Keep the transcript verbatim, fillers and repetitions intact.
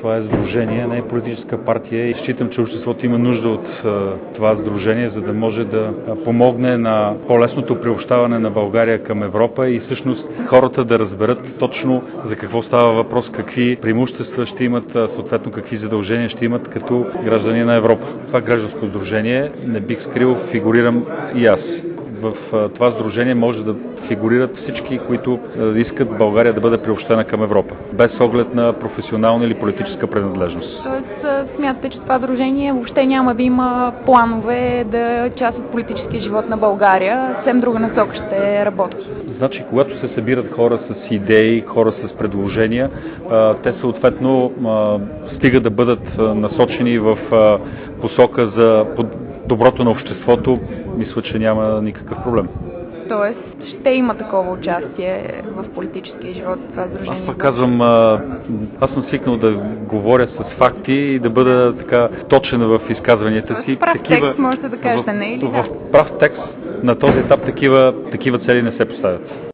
Това е сдружение, не е политическа партия и считам, че обществото има нужда от това сдружение, за да може да помогне на по-лесното приобщаване на България към Европа и всъщност хората да разберат точно за какво става въпрос, какви преимущества ще имат, съответно какви задължения ще имат като граждани на Европа. Това гражданско сдружение, не бих скрил, фигурирам и аз. В това сдружение може да фигурират всички, които искат България да бъде приобщена към Европа, без оглед на професионална или политическа принадлежност. Тоест, смятате, че това сдружение въобще няма да има планове да е част от политическия живот на България, съвсем друга насока ще работи? Значи, когато се събират хора с идеи, хора с предложения, те съответно стигат да бъдат насочени в посока за доброто на обществото, мисля, че няма никакъв проблем. Тоест, ще има такова участие в политическия живот това сдружение? Аз пък казвам, аз съм свикнал да говоря с факти и да бъда така точен в изказванията си. В прав такива, текст можете да кажете, в, не или в, да? В прав текст на този етап такива, такива цели не се поставят.